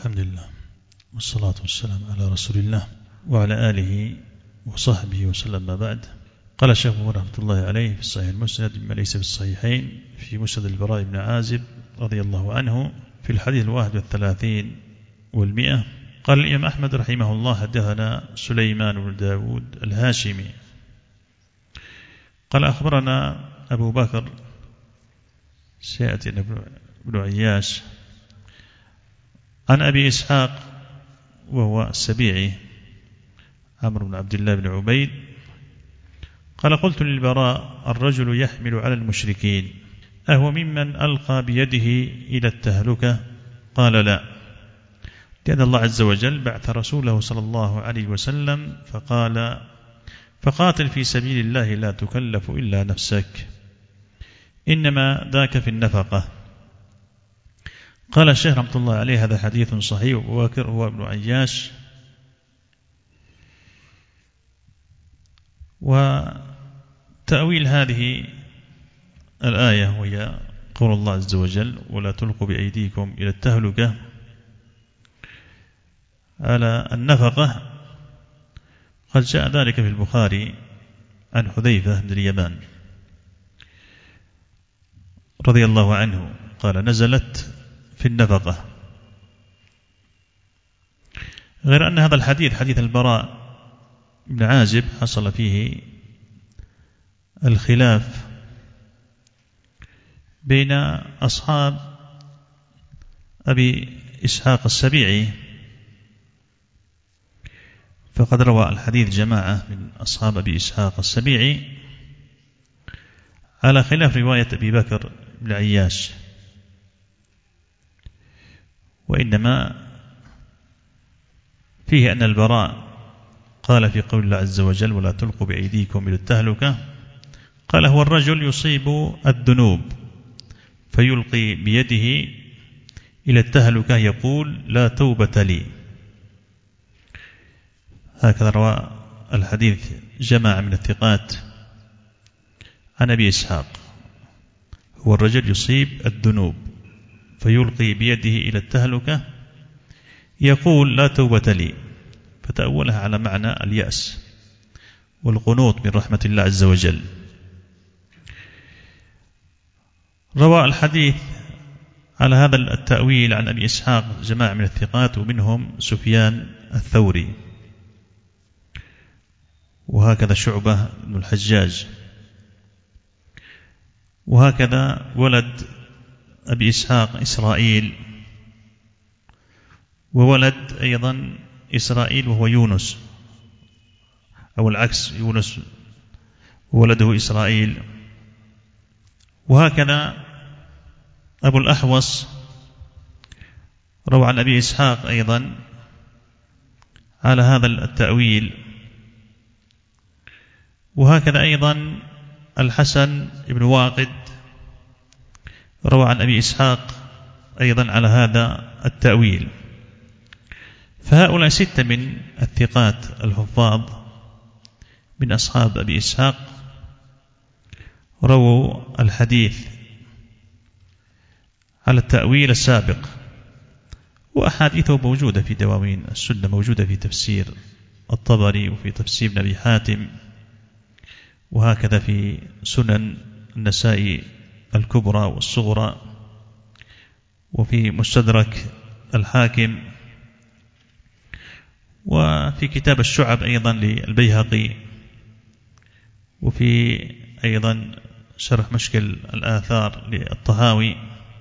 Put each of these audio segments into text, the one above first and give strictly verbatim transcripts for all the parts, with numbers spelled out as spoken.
الحمد لله والصلاة والسلام على رسول الله وعلى آله وصحبه وسلم. ما بعد، قال الشيخ رحمة الله عليه في الصحيح المسند مما ليس في الصحيحين في مسند البراء بن عازب رضي الله عنه في الحديث الواحد والثلاثين والمئة، قال الإمام أحمد رحمه الله: حدثنا سليمان بن داود الهاشمي قال أخبرنا أبو بكر سيأتي بن عياش عن أبي إسحاق وهو السبيعي عمرو بن عبد الله بن عبيد قال: قلت للبراء: الرجل يحمل على المشركين أهو ممن ألقى بيده إلى التهلكة؟ قال: لا، لأن الله عز وجل بعث رسوله صلى الله عليه وسلم فقال: فقاتل في سبيل الله لا تكلف إلا نفسك، إنما ذاك في النفقة. قال الشيخ رحمة الله عليه: هذا حديث صحيح. وأبو بكر هو ابن عياش. وتأويل هذه الآية وهي قول الله عز وجل: ولا تلقوا بأيديكم إلى التهلكة، على النفقة، قد جاء ذلك في البخاري عن حذيفة بن اليمان رضي الله عنه قال: نزلت في النفقة. غير أن هذا الحديث حديث البراء بن عازب حصل فيه الخلاف بين أصحاب أبي إسحاق السبيعي، فقد روى الحديث جماعة من أصحاب أبي إسحاق السبيعي على خلاف رواية أبي بكر بن عياش، وإنما فيه أن البراء قال في قول الله عز وجل: ولا تلقوا بأيديكم إلى التهلكة، قال: هو الرجل يصيب الذنوب فيلقي بيده إلى التهلكة يقول: لا توبة لي. هكذا روى الحديث جماعة من الثقات عن أبي إسحاق: هو الرجل يصيب الذنوب فيلقي بيده إلى التهلكة يقول: لا توبة لي، فتأولها على معنى اليأس والقنوط من رحمة الله عز وجل. روى الحديث على هذا التأويل عن أبي إسحاق جماعة من الثقات، ومنهم سفيان الثوري، وهكذا شعبة بن الحجاج، وهكذا ولد أبي إسحاق إسرائيل، وولد أيضا إسرائيل وهو يونس، أو العكس، يونس وولده إسرائيل. وهكذا أبو الأحوص روى عن أبي إسحاق أيضا على هذا التأويل. وهكذا أيضا الحسن بن واقد روى عن أبي إسحاق أيضا على هذا التأويل. فهؤلاء ستة من الثقات الحفاظ من أصحاب أبي إسحاق رووا الحديث على التأويل السابق، وأحاديثه موجودة في دواوين السنة، موجودة في تفسير الطبري وفي تفسير ابن أبي حاتم، وهكذا في سنن النسائي الكبرى والصغرى، وفي مستدرك الحاكم، وفي كتاب الشعب أيضا للبيهقي، وفي أيضا شرح مشكل الآثار للطهاوي،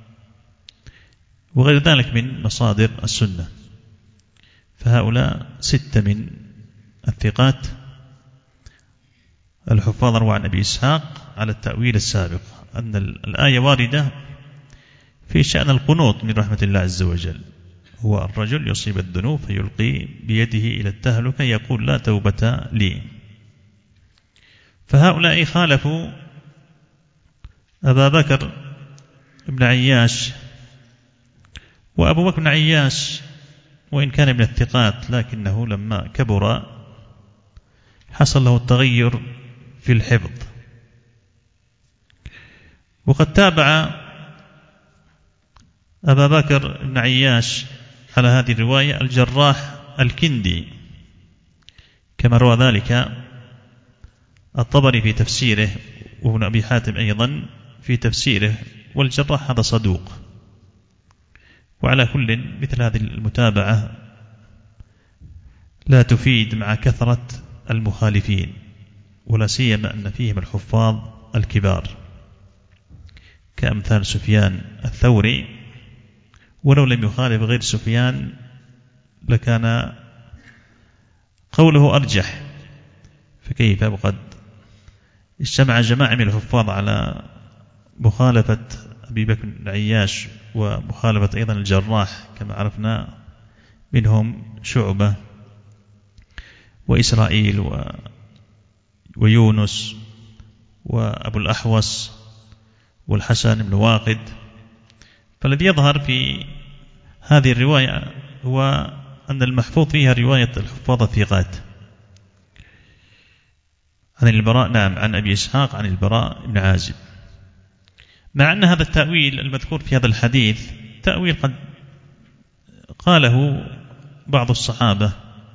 وغير ذلك من مصادر السنة. فهؤلاء ستة من الثقات الحفاظ روى عن أبي إسحاق على التأويل السابق أن الآية واردة في شأن القنوط من رحمة الله عز وجل: هو الرجل يصيب الذنوب فيلقي بيده إلى التهلكة يقول: لا توبة لي. فهؤلاء خالفوا أبا بكر بن عياش. وأبو بكر بن عياش وإن كان من الثقات لكنه لما كبر حصل له التغير في الحفظ، وقد تابع أبا بكر بن عياش على هذه الرواية الجراح الكندي، كما روى ذلك الطبري في تفسيره، وابن أبي حاتم أيضا في تفسيره، والجراح هذا صدوق. وعلى كل مثل هذه المتابعة لا تفيد مع كثرة المخالفين، ولا سيما أن فيهم الحفاظ الكبار كأمثال سفيان الثوري، ولو لم يخالف غير سفيان لكان قوله أرجح، فكيف وقد اجتمع جماعة من الحفاظ على مخالفة أبي بكر العياش ومخالفة أيضا الجراح كما عرفنا، منهم شعبة وإسرائيل و... ويونس وأبو الأحوص والحسن بن واقد. فالذي يظهر في هذه الرواية هو أن المحفوظ فيها رواية الحفاظ الثقات عن البراء، نعم عن أبي إسحاق عن البراء بن عازب، مع أن هذا التأويل المذكور في هذا الحديث تأويل قد قاله بعض الصحابة،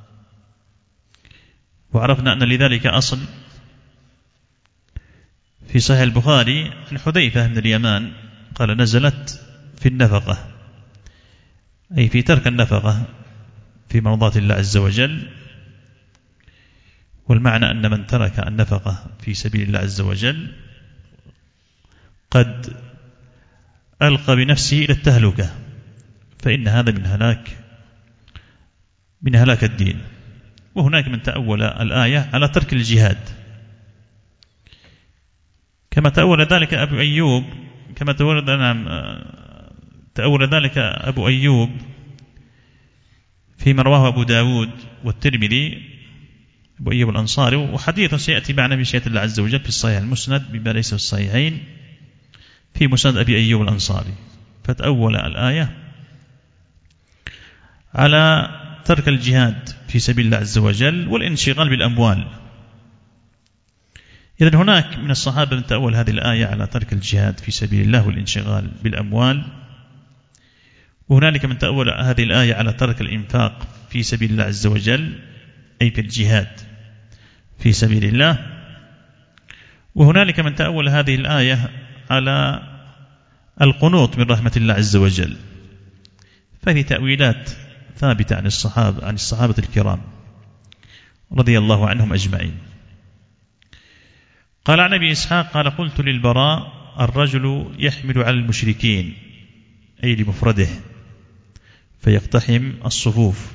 وعرفنا أن لذلك أصل في صحيح البخاري عن حذيفة بن اليمان قال نزلت في النفقة، أي في ترك النفقة في مرضاة الله عز وجل. والمعنى أن من ترك النفقة في سبيل الله عز وجل قد ألقى بنفسه إلى التهلكة، فإن هذا من هلاك من هلاك الدين. وهناك من تأول الآية على ترك الجهاد، كما تأول ذلك أبو أيوب كما تأول نعم تأول ذلك أبو أيوب فيما رواه أبو داود والترمذي، أبو أيوب الأنصاري، وحديث سيأتي معنا بمشيئة الله عز وجل في الصحيح المسند بما ليس في الصحيحين في مسند أبي أيوب الأنصاري. فتأول الآية على ترك الجهاد في سبيل الله عز وجل والانشغال بالأموال. إذن هناك من الصحابة من تأول هذه الآية على ترك الجهاد في سبيل الله والانشغال بالأموال، وهنالك من تأول هذه الآية على ترك الإنفاق في سبيل الله عز وجل أي في الجهاد في سبيل الله، وهنالك من تأول هذه الآية على القنوط من رحمة الله عز وجل. فهذه تأويلات ثابتة عن الصحابة عن الصحابة الكرام رضي الله عنهم أجمعين. قال عن أبي إسحاق قال قلت للبراء الرجل يحمل على المشركين أي لمفرده فيقتحم الصفوف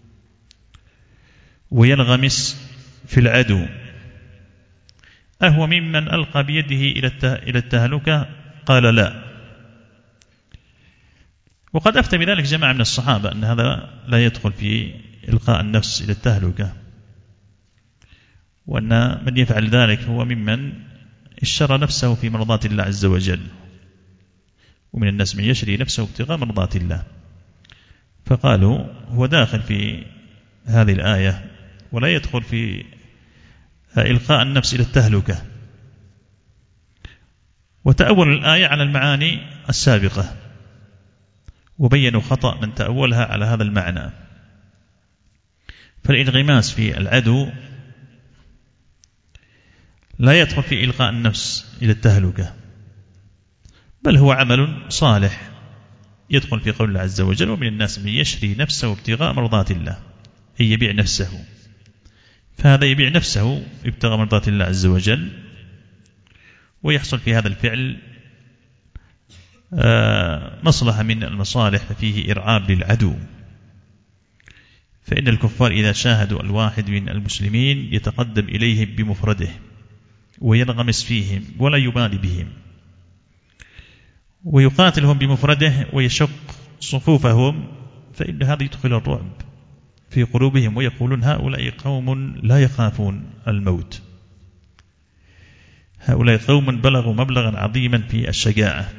وينغمس في العدو أهو ممن ألقى بيده إلى التهلكة؟ قال لا. وقد أفتى بذلك جماعة من الصحابة أن هذا لا يدخل في إلقاء النفس إلى التهلكة، وأن من يفعل ذلك هو ممن اشترى نفسه في مرضات الله عز وجل، ومن الناس من يشري نفسه ابتغاء مرضات الله. فقالوا هو داخل في هذه الآية ولا يدخل في إلقاء النفس إلى التهلكة. وتأول الآية على المعاني السابقة وبينوا خطأ من تأولها على هذا المعنى. فالانغماس في العدو لا يدخل في إلقاء النفس إلى التهلكة، بل هو عمل صالح يدخل في قول الله عز وجل ومن الناس من يشري نفسه ابتغاء مرضات الله، أي يبيع نفسه. فهذا يبيع نفسه ابتغاء مرضات الله عز وجل، ويحصل في هذا الفعل مصلحة من المصالح، ففيه إرعاب للعدو. فإن الكفار إذا شاهدوا الواحد من المسلمين يتقدم إليهم بمفرده وينغمس فيهم ولا يبالي بهم ويقاتلهم بمفرده ويشق صفوفهم، فإن هذا يدخل الرعب في قلوبهم ويقولون هؤلاء قوم لا يخافون الموت، هؤلاء قوم بلغوا مبلغا عظيما في الشجاعة.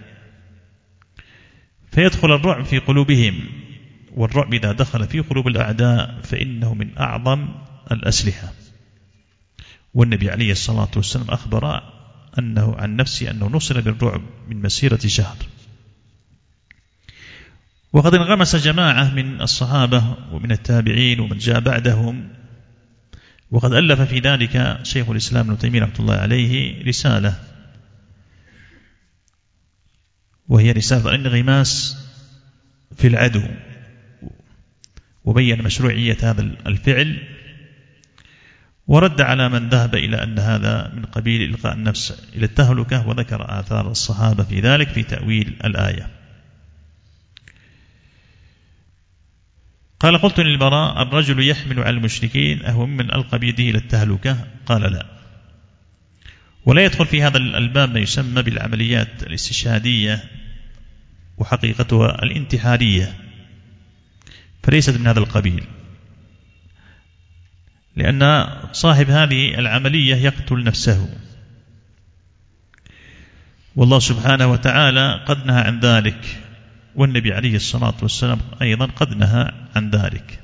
فيدخل الرعب في قلوبهم، والرعب إذا دخل في قلوب الأعداء فإنه من أعظم الأسلحة. والنبي عليه الصلاة والسلام أخبر أنه عن نفسه أنه نصر بالرعب من مسيرة شهر. وقد انغمس جماعة من الصحابة ومن التابعين ومن جاء بعدهم، وقد ألف في ذلك شيخ الإسلام ابن تيمية رحمة الله عليه رسالة، وهي رسالة الانغماس في العدو، وبين مشروعية هذا الفعل، ورد على من ذهب إلى أن هذا من قبيل إلقاء النفس إلى التهلكة، وذكر آثار الصحابة في ذلك في تأويل الآية. قال: قلت للبراء: الرجل يحمل على المشركين أهو من ألقى بيده إلى التهلكة؟ قال: لا. ولا يدخل في هذا الباب ما يسمى بالعمليات الاستشهادية وحقيقتها الانتحارية، فليست من هذا القبيل، لأن صاحب هذه العملية يقتل نفسه، والله سبحانه وتعالى قد نهى عن ذلك، والنبي عليه الصلاة والسلام أيضا قد نهى عن ذلك،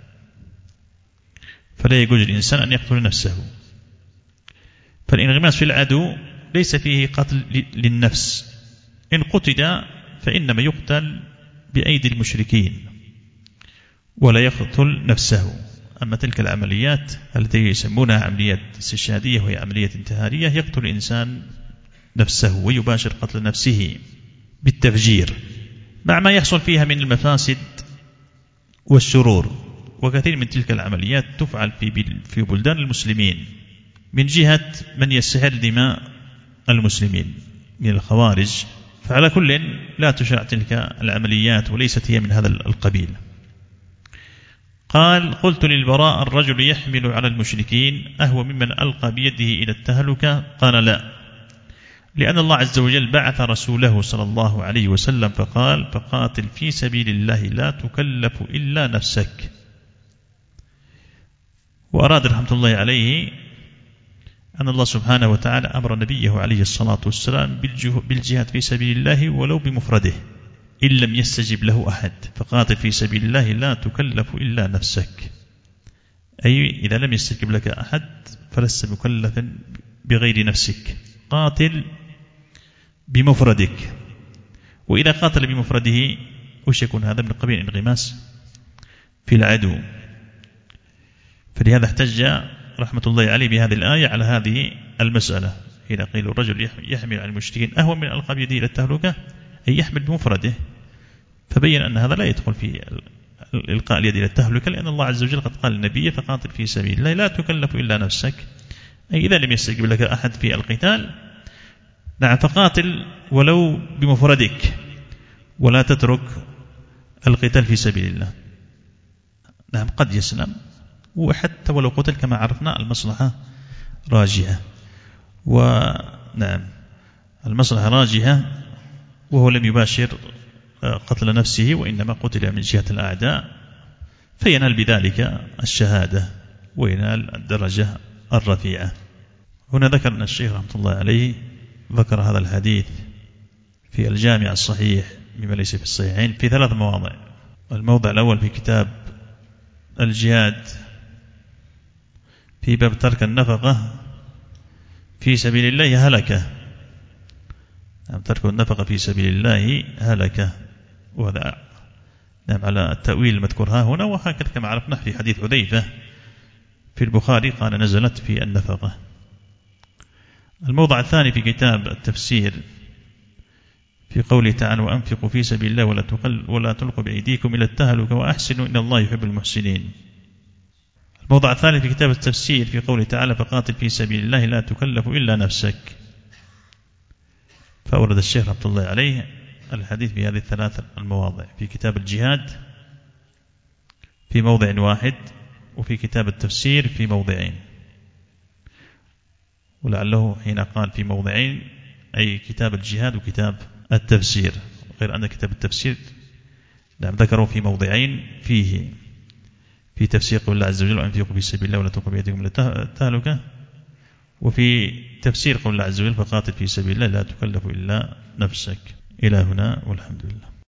فلا يجوز للإنسان أن يقتل نفسه. فالانغماس في العدو ليس فيه قتل للنفس، إن قتل فإنما يقتل بأيدي المشركين ولا يقتل نفسه. أما تلك العمليات التي يسمونها عمليات استشهادية وهي عملية انتحارية، يقتل الإنسان نفسه ويباشر قتل نفسه بالتفجير، مع ما يحصل فيها من المفاسد والشرور. وكثير من تلك العمليات تفعل في بلدان المسلمين من جهة من يستحل دماء المسلمين من الخوارج، فعلى كل لا تشرع تلك العمليات وليست هي من هذا القبيل. قال: قلت للبراء: الرجل يحمل على المشركين أهو ممن ألقى بيده إلى التهلكة؟ قال: لا، لأن الله عز وجل بعث رسوله صلى الله عليه وسلم فقال: فقاتل في سبيل الله لا تكلف إلا نفسك. وأراد رحمة الله عليه أن الله سبحانه وتعالى أمر نبيه عليه الصلاة والسلام بالجهاد في سبيل الله ولو بمفرده إن لم يستجب له أحد، فقاتل في سبيل الله لا تكلف إلا نفسك، أي إذا لم يستجب لك أحد فلست مكلفا بغير نفسك، قاتل بمفردك. وإذا قاتل بمفرده وش يكون هذا؟ من قبيل الانغماس في العدو. فلهذا احتج رحمة الله عليه بهذه الآية على هذه المسألة، حين قيل الرجل يحمل على المشركين أهو من ألقى بيده إلى التهلكة، أي يحمل بمفرده، فبين أن هذا لا يدخل في إلقاء اليد إلى التهلكة، لأن الله عز وجل قد قال للنبي: فقاتل في سبيل الله لا تكلف إلا نفسك، أي إذا لم يستجب لك أحد في القتال، نعم، فقاتل ولو بمفردك ولا تترك القتال في سبيل الله. نعم، قد يسلم، وحتى ولو قتل كما عرفنا المصلحة راجحة، ونعم المصلحة راجحة، وهو لم يباشر قتل نفسه وإنما قتل من جهة الأعداء، فينال بذلك الشهادة وينال الدرجة الرفيعة. هنا ذكر أن الشيخ رحمة الله عليه ذكر هذا الحديث في الجامع الصحيح مما ليس في الصحيحين في ثلاث مواضع. الموضع الأول في كتاب الجهاد في باب ترك النفقة في سبيل الله هلكة، نعم، ترك النفقة في سبيل الله هلكة، وهذا نعم على التأويل المذكور ها هنا، وهكذا كما عرفنا في حديث حذيفة في البخاري قال: نزلت في النفقة. الموضع الثاني في كتاب التفسير في قوله تعالى: وأنفقوا في سبيل الله ولا, ولا تلقوا بأيديكم إلى التهلكة وأحسنوا إن الله يحب المحسنين. الموضع الثالث في كتاب التفسير في قوله تعالى: فقاتل في سبيل الله لا تكلف إلا نفسك. فأورد الشيخ رحمة الله عليه الحديث في هذه الثلاث المواضع، في كتاب الجهاد في موضع واحد، وفي كتاب التفسير في موضعين، ولعله حين قال في موضعين أي كتاب الجهاد وكتاب التفسير، غير أن كتاب التفسير نعم ذكروا في موضعين فيه في تفسير قول الله عز وجل: وأنفقوا في سبيل الله ولا تلقوا بأيديكم إلى التهلكة، وفي تفسير قول الله عز وجل: فقاتل في سبيل الله لا تكلف إلا نفسك. إلى هنا والحمد لله.